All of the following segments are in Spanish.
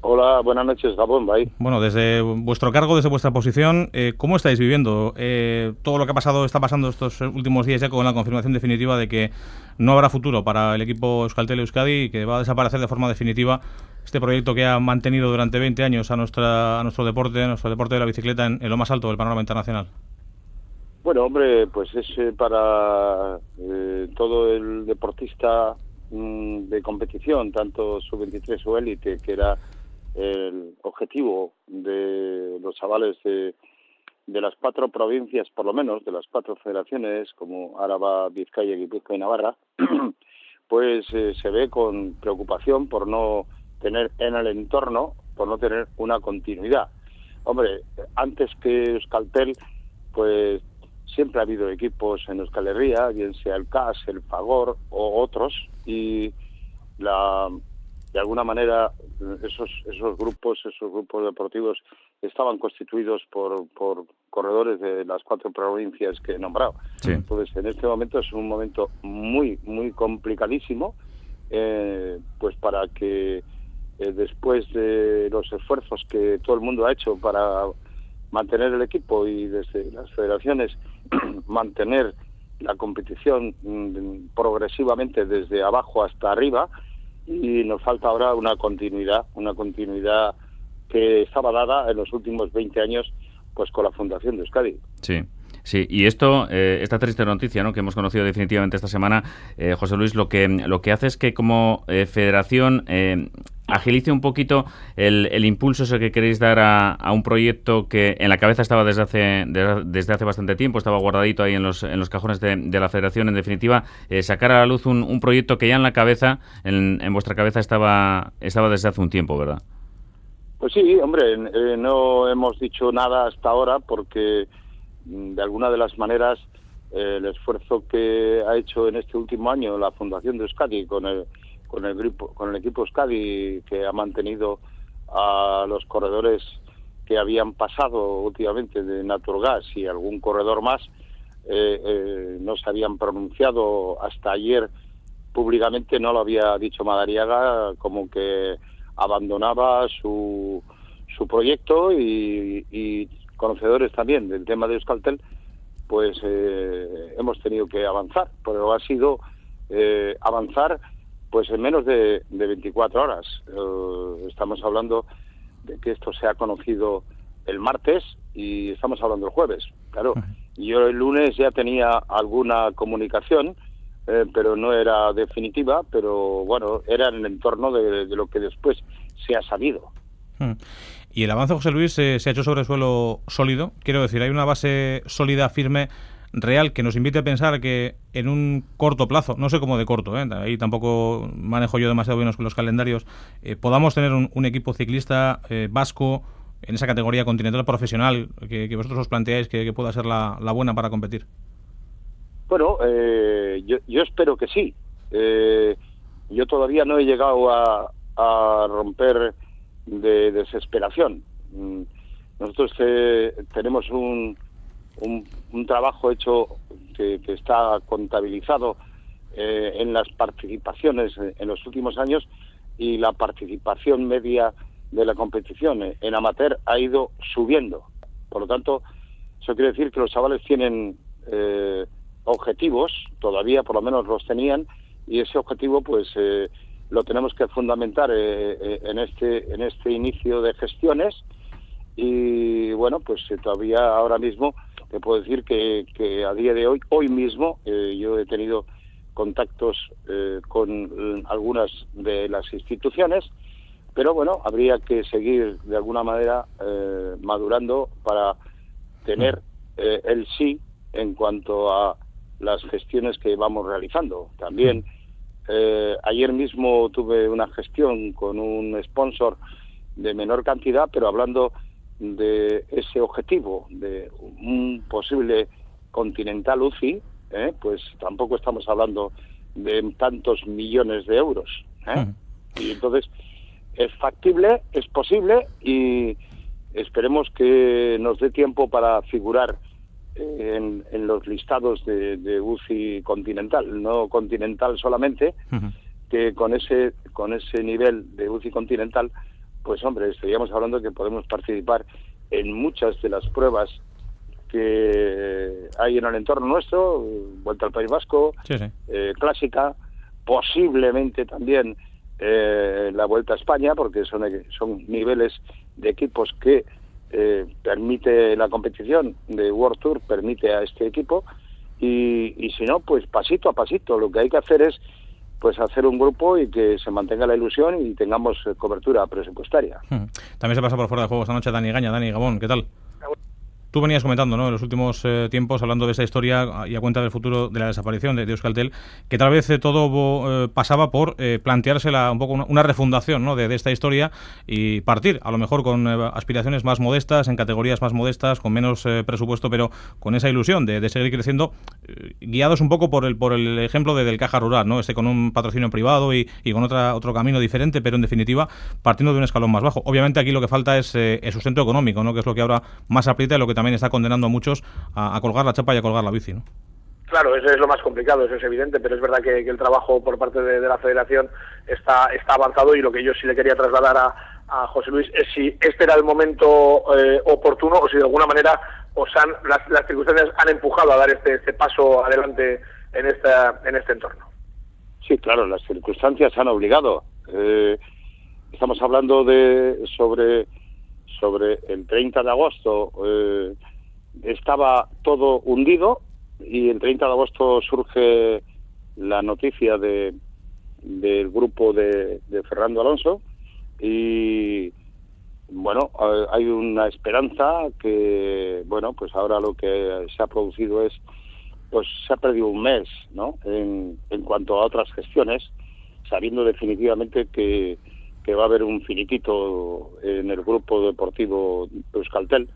Hola, buenas noches, Gabón, bye. Bueno, desde vuestro cargo, desde vuestra posición, ¿cómo estáis viviendo todo lo que está pasando estos últimos días ya con la confirmación definitiva de que no habrá futuro para el equipo Euskaltel Euskadi y que va a desaparecer de forma definitiva este proyecto que ha mantenido durante 20 años a nuestro deporte de la bicicleta en lo más alto del panorama internacional? Bueno, hombre, pues es para todo el deportista de competición, tanto sub-23 o élite, que era el objetivo de los chavales de las 4 provincias, por lo menos, de las 4 federaciones, como Áraba, Vizcaya, Guipúzcoa y Navarra, pues se ve con preocupación por no tener en el entorno, por no tener una continuidad. Hombre, antes que Euskaltel, pues siempre ha habido equipos en Euskal Herria, bien sea el CAS, el Fagor o otros, y de alguna manera esos grupos deportivos estaban constituidos por corredores de las 4 provincias que he nombrado. Sí. Entonces, en este momento es un momento muy, muy complicadísimo, pues para que después de los esfuerzos que todo el mundo ha hecho para mantener el equipo y desde las federaciones mantener la competición progresivamente desde abajo hasta arriba, y nos falta ahora una continuidad que estaba dada en los últimos 20 años pues con la Fundación de Euskadi. Sí, y esta triste noticia, ¿no?, que hemos conocido definitivamente esta semana, José Luis, lo que hace es que como federación agilice un poquito el impulso ese que queréis dar a un proyecto que en la cabeza estaba desde hace bastante tiempo, estaba guardadito ahí en los cajones de la federación. En definitiva, sacar a la luz un proyecto que ya en la cabeza, en vuestra cabeza estaba desde hace un tiempo, ¿verdad? Pues sí, hombre, no hemos dicho nada hasta ahora porque de alguna de las maneras el esfuerzo que ha hecho en este último año la Fundación de Euskadi con el equipo Euskadi, que ha mantenido a los corredores que habían pasado últimamente de Naturgas y algún corredor más, no se habían pronunciado hasta ayer públicamente. No lo había dicho Madariaga, como que abandonaba su proyecto, y conocedores también del tema de Euskaltel, pues hemos tenido que avanzar, pero ha sido avanzar pues en menos de 24 horas. Estamos hablando de que esto se ha conocido el martes y estamos hablando el jueves. Claro, yo el lunes ya tenía alguna comunicación, pero no era definitiva, pero bueno, era en el entorno de lo que después se ha sabido. Y el avance, José Luis, se ha hecho sobre suelo sólido. Quiero decir, hay una base sólida, firme, real, que nos invite a pensar que en un corto plazo, no sé cómo de corto, ahí tampoco manejo yo demasiado bien los calendarios, podamos tener un equipo ciclista vasco en esa categoría continental profesional que vosotros os planteáis que pueda ser la buena para competir. Bueno, yo espero que sí. Yo todavía no he llegado a romper de desesperación. Nosotros tenemos un trabajo hecho que está contabilizado en las participaciones en los últimos años, y la participación media de la competición en amateur ha ido subiendo. Por lo tanto, eso quiere decir que los chavales tienen objetivos, todavía por lo menos los tenían, y ese objetivo pues lo tenemos que fundamentar en este inicio de gestiones. Y bueno, pues todavía ahora mismo te puedo decir que a día de hoy mismo, yo he tenido contactos con algunas de las instituciones, pero bueno, habría que seguir de alguna manera madurando para tener el sí en cuanto a las gestiones que vamos realizando. También ayer mismo tuve una gestión con un sponsor de menor cantidad, pero hablando de ese objetivo de un posible Continental UCI, pues tampoco estamos hablando de tantos millones de euros, y entonces es factible, es posible, y esperemos que nos dé tiempo para figurar en los listados de UCI continental, no continental solamente, que con ese nivel de UCI continental pues hombre, estaríamos hablando de que podemos participar en muchas de las pruebas que hay en el entorno nuestro, Vuelta al País Vasco, clásica, posiblemente también la Vuelta a España, porque son niveles de equipos que permite la competición de World Tour, permite a este equipo, y si no, pues pasito a pasito. Lo que hay que hacer es pues hacer un grupo y que se mantenga la ilusión y tengamos cobertura presupuestaria. También se pasa por fuera de juego esta noche Dani Gaña. Dani Gabón, ¿qué tal? Tú venías comentando, ¿no?, en los últimos tiempos, hablando de esa historia y a cuenta del futuro de la desaparición de Euskaltel, que tal vez todo pasaba por planteársela un poco una refundación, ¿no?, de esta historia y partir, a lo mejor con aspiraciones más modestas, en categorías más modestas, con menos presupuesto, pero con esa ilusión de seguir creciendo, guiados un poco por el ejemplo del Caja Rural, ¿no?, con un patrocinio privado y con otro camino diferente, pero en definitiva partiendo de un escalón más bajo. Obviamente aquí lo que falta es el sustento económico, ¿no?, que es lo que ahora más aprieta y lo que también está condenando a muchos a colgar la chapa y a colgar la bici, ¿no? Claro, eso es lo más complicado, eso es evidente, pero es verdad que el trabajo por parte de la Federación está avanzado, y lo que yo sí le quería trasladar a José Luis es si este era el momento oportuno, o si de alguna manera las circunstancias han empujado a dar este paso adelante en este entorno. Sí, claro, las circunstancias han obligado. Estamos hablando sobre el 30 de agosto, estaba todo hundido, y el 30 de agosto surge la noticia del grupo de Fernando Alonso, y bueno, hay una esperanza que, bueno, pues ahora lo que se ha producido es, pues se ha perdido un mes, ¿no?, en cuanto a otras gestiones, sabiendo definitivamente que va a haber un finiquito en el grupo deportivo Euskaltel,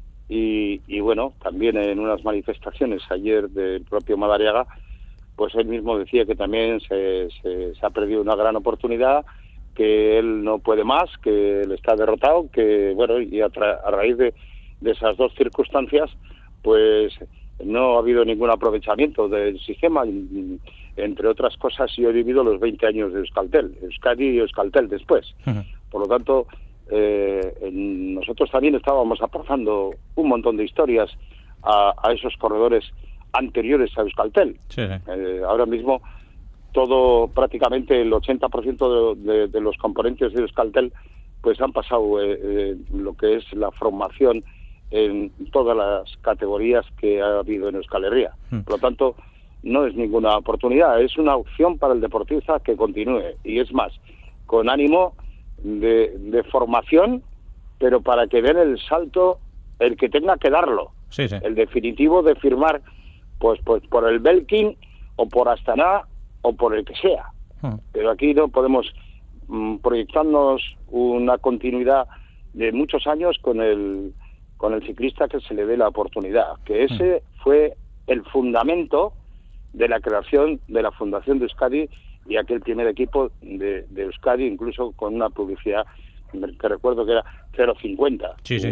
y bueno, también en unas manifestaciones ayer del propio Madariaga, pues él mismo decía que también se ha perdido una gran oportunidad, que él no puede más, que él está derrotado, que bueno, y a raíz de esas dos circunstancias, pues no ha habido ningún aprovechamiento del sistema. Entre otras cosas, yo he vivido los 20 años de Euskaltel, Euskadi y Euskaltel después. Por lo tanto, nosotros también estábamos aportando un montón de historias a esos corredores anteriores a Euskaltel. Ahora mismo, prácticamente el 80% de los componentes de Euskaltel pues han pasado lo que es la formación en todas las categorías que ha habido en Euskal Herria. Por lo tanto, no es ninguna oportunidad, es una opción para el deportista que continúe, y es más, con ánimo de formación, pero para que den el salto el que tenga que darlo, el definitivo de firmar pues por el Belkin o por Astana o por el que sea. Pero aquí no podemos proyectarnos una continuidad de muchos años con el ciclista que se le dé la oportunidad, que ese fue el fundamento de la creación de la Fundación de Euskadi y aquel primer equipo de Euskadi, incluso con una publicidad que recuerdo que era 050.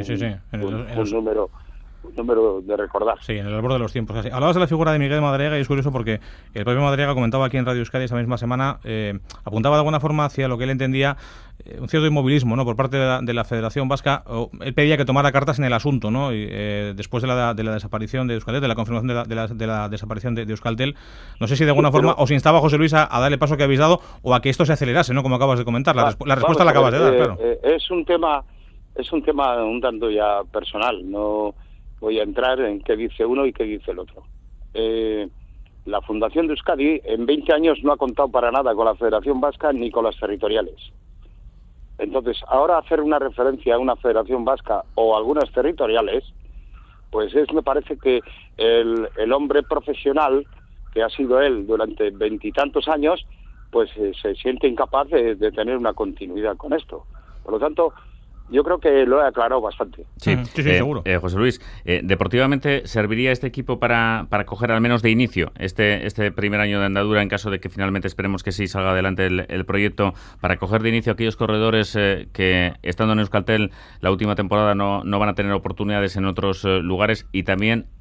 Un número de recordar. Sí, en el albor de los tiempos. Así. Hablabas de la figura de Miguel Madariaga, y es curioso porque el propio Madariaga comentaba aquí en Radio Euskadi esa misma semana, apuntaba de alguna forma hacia lo que él entendía un cierto inmovilismo, ¿no?, por parte de la Federación Vasca. Él pedía que tomara cartas en el asunto, ¿no?, y, después de la desaparición de Euskaltel, de la confirmación de la desaparición de Euskaltel. No sé si de alguna forma os instaba a José Luis a darle paso que habéis dado, o a que esto se acelerase, ¿no?, como acabas de comentar. La respuesta la acabas de dar, claro. Es un tema un tanto ya personal, no voy a entrar en qué dice uno y qué dice el otro. La Fundación de Euskadi en 20 años no ha contado para nada con la Federación Vasca ni con las territoriales. Entonces, ahora hacer una referencia a una Federación Vasca o algunas territoriales, pues me parece que el hombre profesional, que ha sido él durante 20 y tantos años, pues se siente incapaz de tener una continuidad con esto. Por lo tanto, yo creo que lo he aclarado bastante. Sí, seguro. José Luis, deportivamente, ¿serviría este equipo para coger al menos de inicio este primer año de andadura, en caso de que finalmente esperemos que sí salga adelante el proyecto, para coger de inicio a aquellos corredores que, estando en Euskaltel la última temporada, no van a tener oportunidades en otros lugares, y también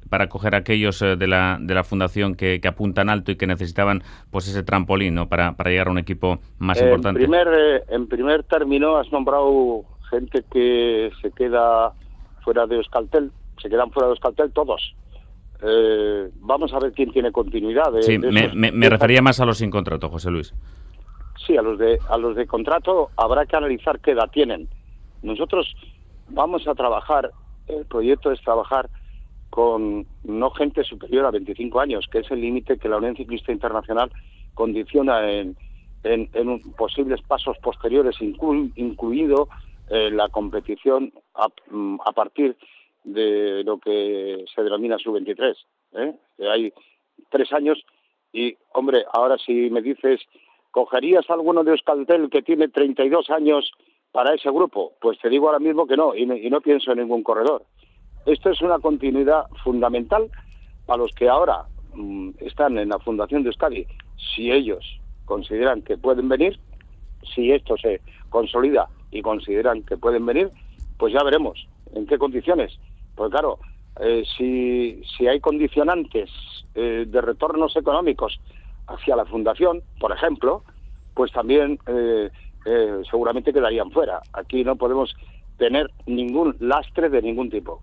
para coger a aquellos de la fundación que apuntan alto y que necesitaban pues ese trampolín, ¿no? para llegar a un equipo más importante. En primer término has nombrado gente que se queda fuera de Euskaltel, se quedan fuera de Euskaltel todos. Vamos a ver quién tiene continuidad. Sí, me refería más a los sin contrato, José Luis. Sí, a los de contrato habrá que analizar qué edad tienen. Nosotros vamos a trabajar, el proyecto es trabajar con no gente superior a 25 años, que es el límite que la Unión Ciclista Internacional condiciona en posibles pasos posteriores, incluido la competición a partir de lo que se denomina sub-23. Hay 3 años y, hombre, ahora si me dices, ¿cogerías a alguno de Euskaltel que tiene 32 años para ese grupo? Pues te digo ahora mismo que no, y no pienso en ningún corredor. Esto es una continuidad fundamental a los que ahora están en la Fundación de Euskadi. Si ellos consideran que pueden venir, si esto se consolida y consideran que pueden venir, pues ya veremos en qué condiciones. Pues claro, si hay condicionantes de retornos económicos hacia la Fundación, por ejemplo, pues también seguramente quedarían fuera. Aquí no podemos tener ningún lastre de ningún tipo.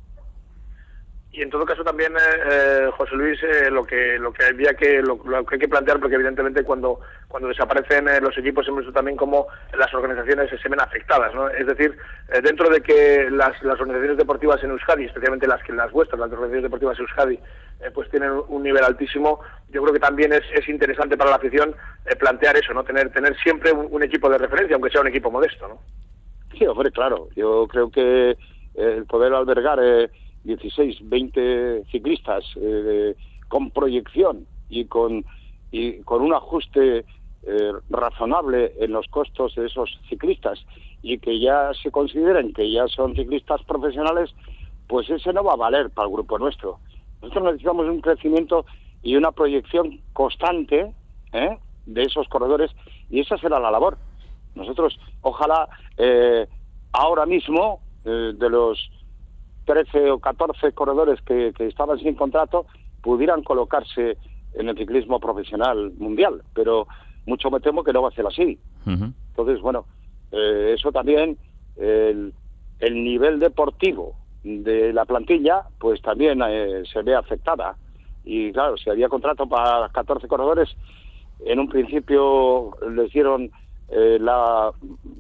Y en todo caso también, José Luis, lo que hay que plantear, porque evidentemente cuando desaparecen los equipos hemos visto también cómo las organizaciones se ven afectadas, ¿no? Es decir, dentro de que las organizaciones deportivas en Euskadi, especialmente las vuestras, las organizaciones deportivas en Euskadi, pues tienen un nivel altísimo, yo creo que también es interesante para la afición plantear eso, ¿no? Tener siempre un equipo de referencia, aunque sea un equipo modesto, ¿no? Sí, hombre, claro. Yo creo que el poder albergar 16, 20 ciclistas con proyección y con un ajuste razonable en los costos de esos ciclistas y que ya se consideren que ya son ciclistas profesionales, pues ese no va a valer para el grupo nuestro. Nosotros necesitamos un crecimiento y una proyección constante de esos corredores, y esa será la labor. Nosotros, ojalá, ahora mismo, de los 13 o 14 corredores que estaban sin contrato, pudieran colocarse en el ciclismo profesional mundial, pero mucho me temo que no va a ser así. Uh-huh. Entonces, bueno, eso también, el nivel deportivo de la plantilla, pues también se ve afectada. Y claro, si había contrato para 14 corredores, en un principio les dieron la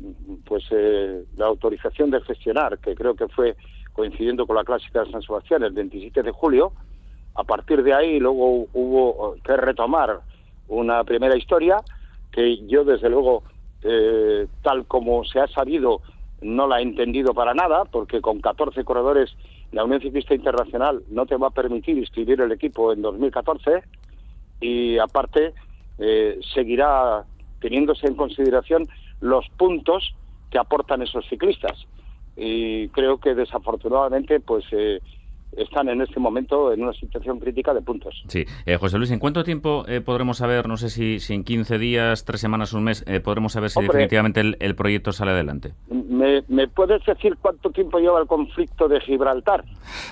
autorización de gestionar, que creo que fue coincidiendo con la Clásica de San Sebastián el 27 de julio. A partir de ahí luego hubo que retomar una primera historia que yo desde luego tal como se ha sabido no la he entendido para nada, porque con 14 corredores la Unión Ciclista Internacional no te va a permitir inscribir el equipo en 2014 y aparte seguirá teniéndose en consideración los puntos que aportan esos ciclistas. Y creo que desafortunadamente pues están en este momento en una situación crítica de puntos. Sí. José Luis, ¿en cuánto tiempo podremos saber, no sé si en 15 días, 3 semanas, un mes, podremos saber si definitivamente el proyecto sale adelante? ¿Me puedes decir cuánto tiempo lleva el conflicto de Gibraltar?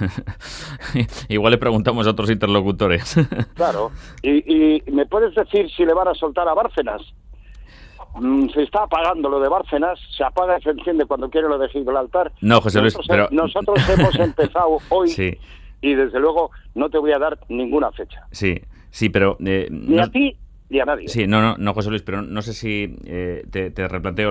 Igual le preguntamos a otros interlocutores. Claro. ¿Y me puedes decir si le van a soltar a Bárcenas? Se está apagando lo de Bárcenas, se apaga y se enciende cuando quiere lo de Gibraltar. No, José Luis, nosotros hemos empezado hoy sí. Y desde luego no te voy a dar ninguna fecha. Sí, pero... ni a ti ni a nadie. Sí, no, José Luis, pero no sé si te replanteo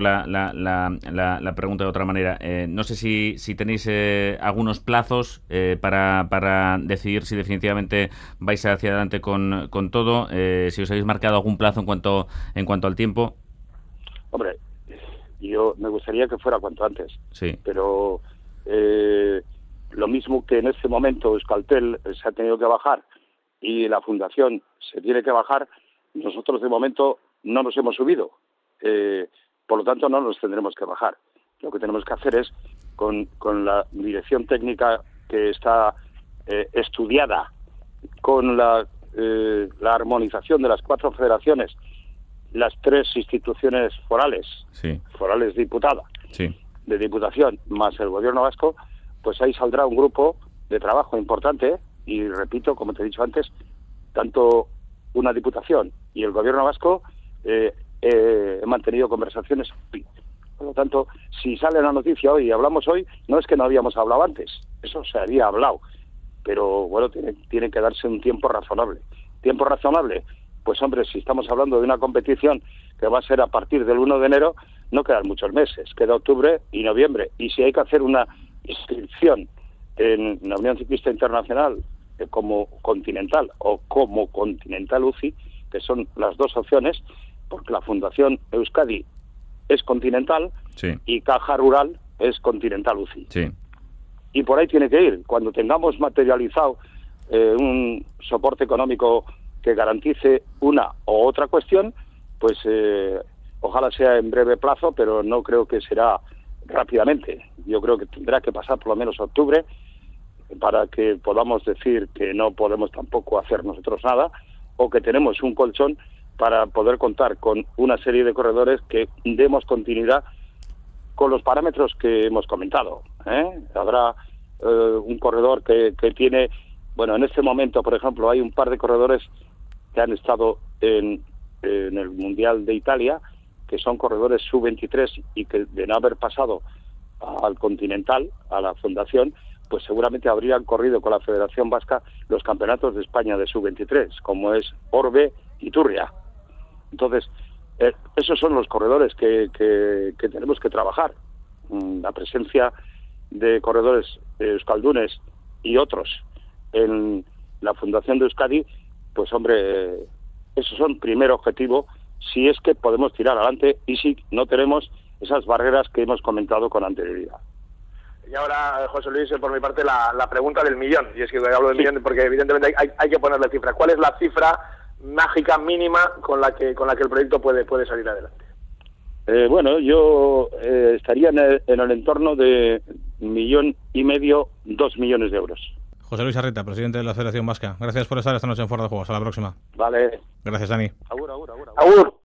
la pregunta de otra manera. No sé si tenéis algunos plazos para decidir si definitivamente vais hacia adelante con todo, si os habéis marcado algún plazo en cuanto al tiempo. Hombre, yo me gustaría que fuera cuanto antes, sí. Pero lo mismo que en este momento Euskaltel se ha tenido que bajar y la Fundación se tiene que bajar, nosotros de momento no nos hemos subido, por lo tanto no nos tendremos que bajar. Lo que tenemos que hacer es, con la dirección técnica que está estudiada, con la armonización de las 4 federaciones, las 3 instituciones forales, sí. Forales diputada, sí. De Diputación, más el Gobierno vasco, pues ahí saldrá un grupo de trabajo importante y repito, como te he dicho antes, tanto una Diputación y el Gobierno vasco he mantenido conversaciones. Por lo tanto, si sale la noticia hoy y hablamos hoy, no es que no habíamos hablado antes, eso se había hablado, pero bueno, tiene que darse un tiempo razonable. ¿Tiempo razonable? Pues hombre, si estamos hablando de una competición que va a ser a partir del 1 de enero, no quedan muchos meses, queda octubre y noviembre, y si hay que hacer una inscripción en la Unión Ciclista Internacional como Continental o como Continental UCI, que son las dos opciones, porque la Fundación Euskadi es Continental, sí, y Caja Rural es Continental UCI. Sí. Y por ahí tiene que ir. Cuando tengamos materializado un soporte económico que garantice una u otra cuestión, pues ojalá sea en breve plazo, pero no creo que será rápidamente. Yo creo que tendrá que pasar por lo menos octubre para que podamos decir que no podemos tampoco hacer nosotros nada, o que tenemos un colchón para poder contar con una serie de corredores que demos continuidad con los parámetros que hemos comentado. Habrá un corredor que tiene, bueno, en este momento, por ejemplo, hay un par de corredores que han estado en el Mundial de Italia, que son corredores sub-23 y que de no haber pasado al Continental, a la Fundación, pues seguramente habrían corrido con la Federación Vasca los campeonatos de España de sub-23, como es Orbe y Turria. Entonces, esos son los corredores que tenemos que trabajar. La presencia de corredores euskaldunes y otros en la Fundación de Euskadi, pues hombre, esos son primer objetivo, si es que podemos tirar adelante y si no tenemos esas barreras que hemos comentado con anterioridad. Y ahora, José Luis, por mi parte, la pregunta del millón. Y es que hablo del millón porque evidentemente hay que ponerle cifra. ¿Cuál es la cifra mágica mínima con la que el proyecto puede salir adelante? Bueno, yo estaría en el entorno de 1,5 millones, 2 millones de euros. José Luis Arrieta, presidente de la Federación Vasca. Gracias por estar esta noche en Fuera de Juegos. Hasta la próxima. Vale. Gracias, Dani. Agur, agur, agur, agur. Agur.